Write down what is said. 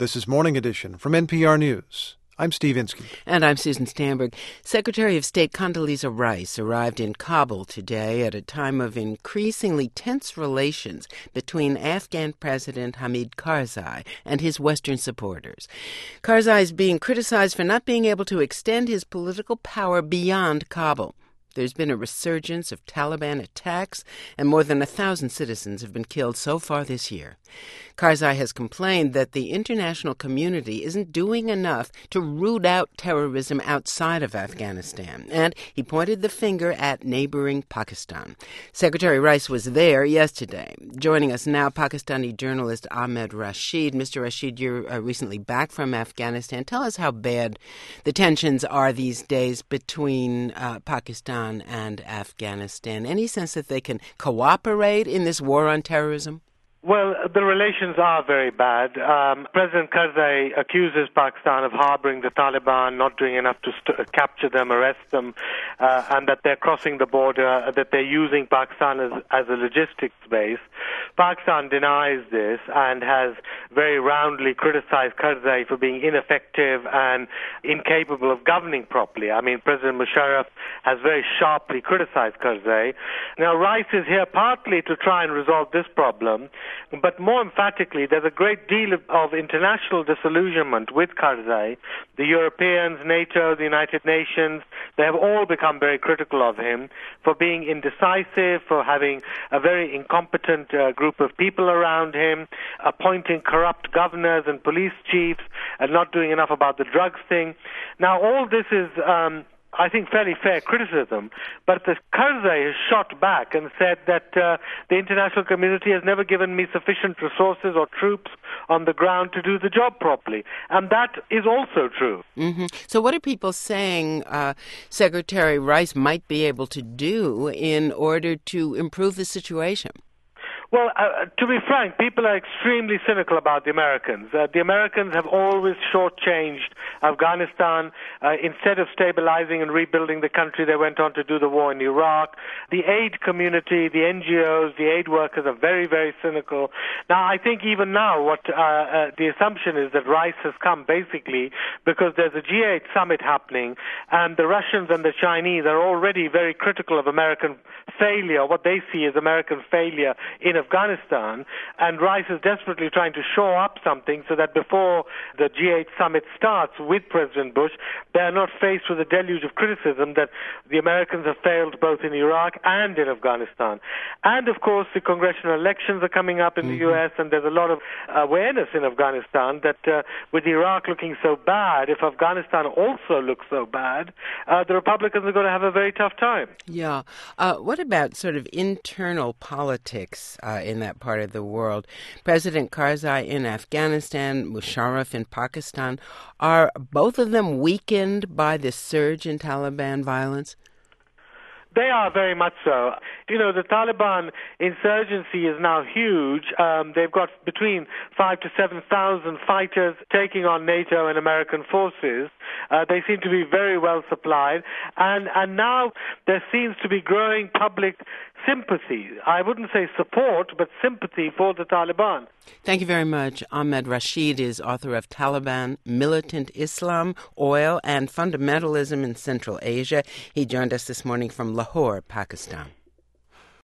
This is Morning Edition from NPR News. I'm Steve Inskeep. And I'm Susan Stamberg. Secretary of State Condoleezza Rice arrived in Kabul today at a time of increasingly tense relations between Afghan President Hamid Karzai and his Western supporters. Karzai is being criticized for not being able to extend his political power beyond Kabul. There's been a resurgence of Taliban attacks, and more than 1,000 citizens have been killed so far this year. Karzai has complained that the international community isn't doing enough to root out terrorism outside of Afghanistan, and he pointed the finger at neighboring Pakistan. Secretary Rice was there yesterday. Joining us now, Pakistani journalist Ahmed Rashid. Mr. Rashid, you're recently back from Afghanistan. Tell us how bad the tensions are these days between Pakistan and Afghanistan. Any sense that they can cooperate in this war on terrorism? Well, the relations are very bad. President Karzai accuses Pakistan of harboring the Taliban, not doing enough to capture them, arrest them, and that they're crossing the border, that they're using Pakistan as a logistics base. Pakistan denies this and has very roundly criticized Karzai for being ineffective and incapable of governing properly. I mean, President Musharraf has very sharply criticized Karzai. Now, Rice is here partly to try and resolve this problem, but more emphatically, there's a great deal of international disillusionment with Karzai. The Europeans, NATO, the United Nations, they have all become very critical of him for being indecisive, for having a very incompetent group of people around him, appointing corrupt governors and police chiefs, and not doing enough about the drugs thing. Now, all this is I think, fairly fair criticism, but the Karzai has shot back and said that the international community has never given me sufficient resources or troops on the ground to do the job properly. And that is also true. Mm-hmm. So what are people saying Secretary Rice might be able to do in order to improve the situation? Well, to be frank, people are extremely cynical about the Americans. The Americans have always shortchanged Afghanistan. Instead of stabilizing and rebuilding the country, they went on to do the war in Iraq. The aid community, the NGOs, the aid workers are very, very cynical. Now, I think even now what the assumption is that Rice has come basically because there's a G8 summit happening, and the Russians and the Chinese are already very critical of American failure, what they see as American failure in Afghanistan, and Rice is desperately trying to shore up something so that before the G8 summit starts with President Bush, they are not faced with a deluge of criticism that the Americans have failed both in Iraq and in Afghanistan. And, of course, the congressional elections are coming up in the U.S., and there's a lot of awareness in Afghanistan that with Iraq looking so bad, if Afghanistan also looks so bad, the Republicans are going to have a very tough time. Yeah. What about sort of internal politics in that part of the world? President Karzai in Afghanistan, Musharraf in Pakistan, are both of them weakened by this surge in Taliban violence? They are very much so. You know, the Taliban insurgency is now huge. They've got between 5,000 to 7,000 fighters taking on NATO and American forces. They seem to be very well supplied. And now there seems to be growing public sympathy. I wouldn't say support, but sympathy for the Taliban. Thank you very much. Ahmed Rashid is author of Taliban, Militant Islam, Oil, and Fundamentalism in Central Asia. He joined us this morning from Lahore, Pakistan.